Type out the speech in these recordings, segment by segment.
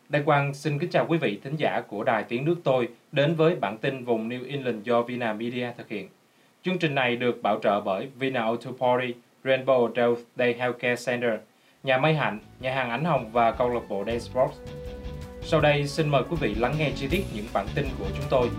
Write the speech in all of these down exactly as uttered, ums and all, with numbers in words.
Đại Quang xin kính chào quý vị thính giả của Đài Tiếng Nước Tôi đến với bản tin vùng New England do Vina Media thực hiện. Chương trình này được bảo trợ bởi Vina Auto Party, Rainbow Health Day Healthcare Center, Nhà May Hạnh, Nhà hàng Ánh Hồng và câu lạc bộ Day Sports. Sau đây xin mời quý vị lắng nghe chi tiết những bản tin của chúng tôi.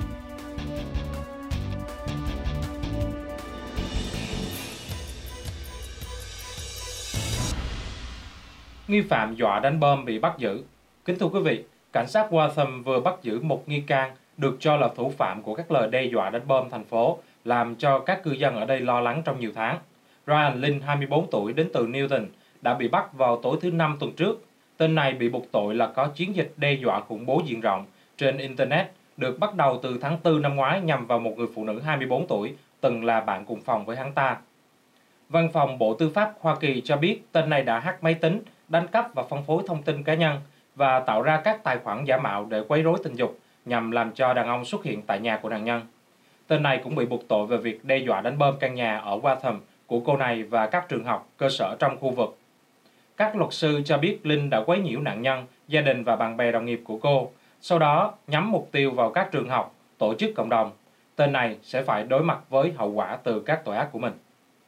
Nghi phạm dọa đánh bom bị bắt giữ. Kính thưa quý vị, cảnh sát Waltham vừa bắt giữ một nghi can được cho là thủ phạm của các lời đe dọa đánh bom thành phố, làm cho các cư dân ở đây lo lắng trong nhiều tháng. Ryan Lynn, hai mươi bốn tuổi, đến từ Newton, đã bị bắt vào tối thứ Năm tuần trước. Tên này bị buộc tội là có chiến dịch đe dọa khủng bố diện rộng trên Internet, được bắt đầu từ tháng tư năm ngoái nhằm vào một người phụ nữ hai mươi bốn tuổi, từng là bạn cùng phòng với hắn ta. Văn phòng Bộ Tư pháp Hoa Kỳ cho biết tên này đã hack máy tính, đánh cắp và phân phối thông tin cá nhân và tạo ra các tài khoản giả mạo để quấy rối tình dục nhằm làm cho đàn ông xuất hiện tại nhà của nạn nhân. Tên này cũng bị buộc tội về việc đe dọa đánh bom căn nhà ở Waltham của cô này và các trường học, cơ sở trong khu vực. Các luật sư cho biết Linh đã quấy nhiễu nạn nhân, gia đình và bạn bè đồng nghiệp của cô, sau đó nhắm mục tiêu vào các trường học, tổ chức cộng đồng. Tên này sẽ phải đối mặt với hậu quả từ các tội ác của mình.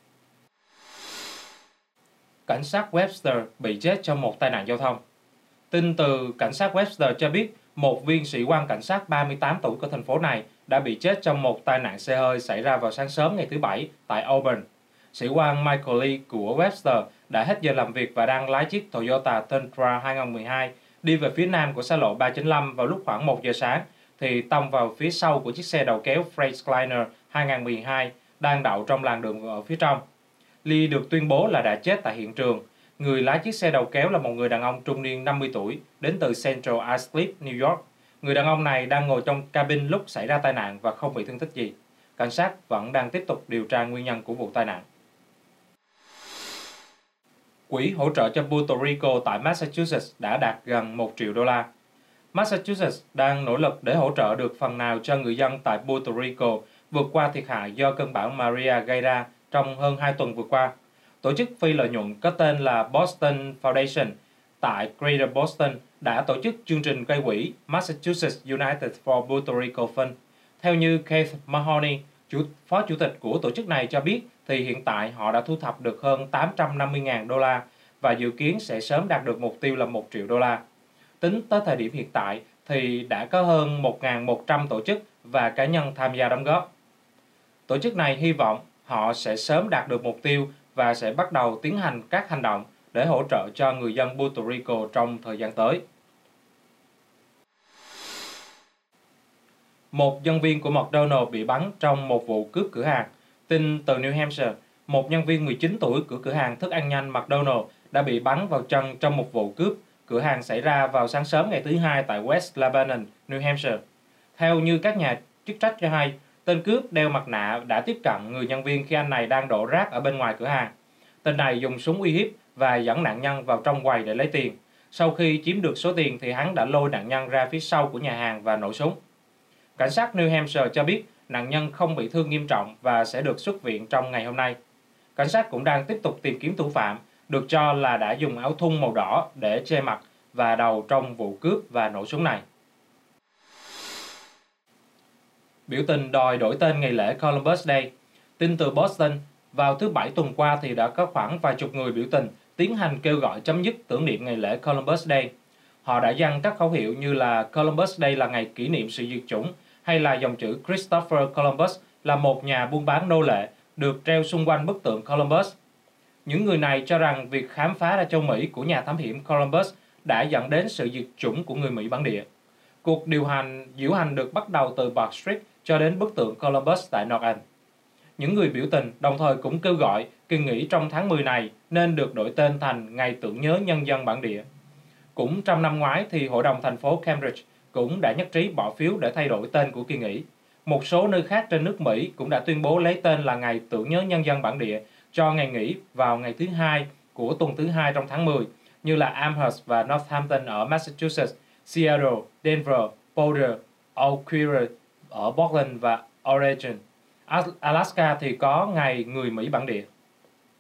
Cảnh sát Webster bị chết trong một tai nạn giao thông. Tin từ cảnh sát Webster cho biết một viên sĩ quan cảnh sát ba mươi tám tuổi của thành phố này đã bị chết trong một tai nạn xe hơi xảy ra vào sáng sớm ngày thứ Bảy tại Auburn. Sĩ quan Michael Lee của Webster đã hết giờ làm việc và đang lái chiếc Toyota Tundra hai không một hai đi về phía nam của xa lộ ba chín lăm vào lúc khoảng một giờ sáng thì tông vào phía sau của chiếc xe đầu kéo Freightliner hai không một hai đang đậu trong làn đường ở phía trong. Lee được tuyên bố là đã chết tại hiện trường. Người lái chiếc xe đầu kéo là một người đàn ông trung niên năm mươi tuổi, đến từ Central Islip, New York. Người đàn ông này đang ngồi trong cabin lúc xảy ra tai nạn và không bị thương tích gì. Cảnh sát vẫn đang tiếp tục điều tra nguyên nhân của vụ tai nạn. Quỹ hỗ trợ cho Puerto Rico tại Massachusetts đã đạt gần một triệu đô la. Massachusetts đang nỗ lực để hỗ trợ được phần nào cho người dân tại Puerto Rico vượt qua thiệt hại do cơn bão Maria gây ra trong hơn hai tuần vừa qua. Tổ chức phi lợi nhuận có tên là Boston Foundation tại Greater Boston đã tổ chức chương trình gây quỹ Massachusetts United for Puerto Rico Fund. Theo như Keith Mahoney, chủ, phó chủ tịch của tổ chức này cho biết, thì hiện tại họ đã thu thập được hơn tám trăm năm mươi nghìn đô la và dự kiến sẽ sớm đạt được mục tiêu là một triệu đô la. Tính tới thời điểm hiện tại thì đã có hơn một nghìn một trăm tổ chức và cá nhân tham gia đóng góp. Tổ chức này hy vọng họ sẽ sớm đạt được mục tiêu và sẽ bắt đầu tiến hành các hành động để hỗ trợ cho người dân Puerto Rico trong thời gian tới. Một nhân viên của McDonald's bị bắn trong một vụ cướp cửa hàng. Tin từ New Hampshire, một nhân viên mười chín tuổi của cửa hàng thức ăn nhanh McDonald's đã bị bắn vào chân trong một vụ cướp cửa hàng xảy ra vào sáng sớm ngày thứ Hai tại West Lebanon, New Hampshire. Theo như các nhà chức trách cho hay, tên cướp đeo mặt nạ đã tiếp cận người nhân viên khi anh này đang đổ rác ở bên ngoài cửa hàng. Tên này dùng súng uy hiếp và dẫn nạn nhân vào trong quầy để lấy tiền. Sau khi chiếm được số tiền thì hắn đã lôi nạn nhân ra phía sau của nhà hàng và nổ súng. Cảnh sát New Hampshire cho biết nạn nhân không bị thương nghiêm trọng và sẽ được xuất viện trong ngày hôm nay. Cảnh sát cũng đang tiếp tục tìm kiếm thủ phạm, được cho là đã dùng áo thun màu đỏ để che mặt và đầu trong vụ cướp và nổ súng này. Biểu tình đòi đổi tên ngày lễ Columbus Day. Tin từ Boston, vào thứ Bảy tuần qua thì đã có khoảng vài chục người biểu tình tiến hành kêu gọi chấm dứt tưởng niệm ngày lễ Columbus Day. Họ đã dăng các khẩu hiệu như là Columbus Day là ngày kỷ niệm sự diệt chủng, hay là dòng chữ Christopher Columbus là một nhà buôn bán nô lệ được treo xung quanh bức tượng Columbus. Những người này cho rằng việc khám phá ra châu Mỹ của nhà thám hiểm Columbus đã dẫn đến sự diệt chủng của người Mỹ bản địa. Cuộc điều hành diễu hành được bắt đầu từ Park Street cho đến bức tượng Columbus tại North End. Những người biểu tình đồng thời cũng kêu gọi kỳ nghỉ trong tháng mười này nên được đổi tên thành Ngày tưởng nhớ nhân dân bản địa. Cũng trong năm ngoái thì Hội đồng thành phố Cambridge cũng đã nhất trí bỏ phiếu để thay đổi tên của kỳ nghỉ. Một số nơi khác trên nước Mỹ cũng đã tuyên bố lấy tên là Ngày tưởng nhớ nhân dân bản địa cho ngày nghỉ vào ngày thứ hai của tuần thứ hai trong tháng mười, như là Amherst và Northampton ở Massachusetts, Seattle, Denver, Boulder, Eau Claire ở Portland và Oregon. Alaska thì có ngày người Mỹ bản địa.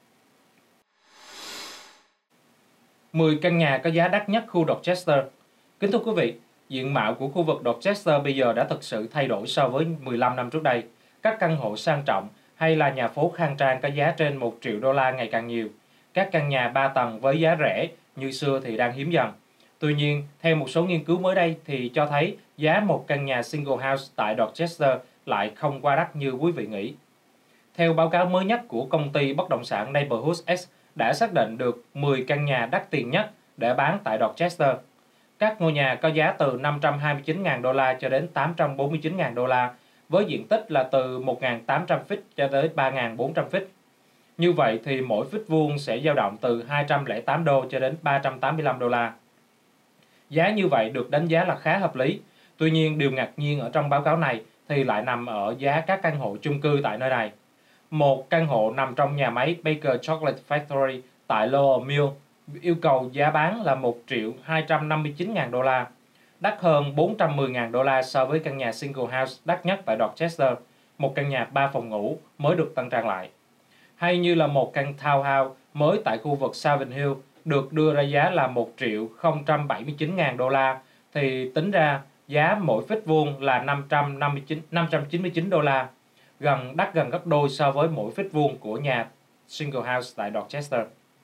mười căn nhà có giá đắt nhất khu Dorchester. Kính thưa quý vị, diện mạo của khu vực Dorchester bây giờ đã thực sự thay đổi so với mười lăm năm trước đây. Các căn hộ sang trọng hay là nhà phố khang trang có giá trên một triệu đô la ngày càng nhiều. Các căn nhà ba tầng với giá rẻ như xưa thì đang hiếm dần. Tuy nhiên, theo một số nghiên cứu mới đây thì cho thấy giá một căn nhà single house tại Dorchester lại không quá đắt như quý vị nghĩ. Theo báo cáo mới nhất của công ty bất động sản Neighborhood X đã xác định được mười căn nhà đắt tiền nhất để bán tại Dorchester. Các ngôi nhà có giá từ năm trăm hai mươi chín nghìn đô la cho đến tám trăm bốn mươi chín nghìn đô la, với diện tích là từ một nghìn tám trăm feet cho tới ba nghìn bốn trăm feet. Như vậy thì mỗi feet vuông sẽ dao động từ hai trăm lẻ tám đô cho đến ba trăm tám mươi lăm đô la. Giá như vậy được đánh giá là khá hợp lý. Tuy nhiên, điều ngạc nhiên ở trong báo cáo này thì lại nằm ở giá các căn hộ chung cư tại nơi này. Một căn hộ nằm trong nhà máy Baker Chocolate Factory tại Lower Mill yêu cầu giá bán là một triệu hai trăm năm mươi chín nghìn đô la, đắt hơn bốn trăm mười nghìn đô la so với căn nhà single house đắt nhất tại Dorchester, một căn nhà ba phòng ngủ mới được tăng trang lại. Hay như là một căn townhouse mới tại khu vực Savin Hill được đưa ra giá là một triệu không trăm bảy mươi chín nghìn đô la, thì tính ra giá mỗi feet vuông là năm trăm năm mươi chín, năm trăm chín mươi chín đô la, gần đắt gần gấp đôi so với mỗi feet vuông của nhà single house tại Dorchester.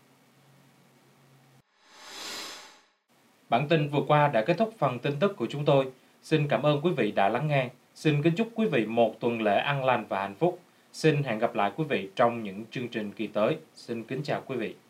Bản tin vừa qua đã kết thúc phần tin tức của chúng tôi. Xin cảm ơn quý vị đã lắng nghe. Xin kính chúc quý vị một tuần lễ an lành và hạnh phúc. Xin hẹn gặp lại quý vị trong những chương trình kỳ tới. Xin kính chào quý vị.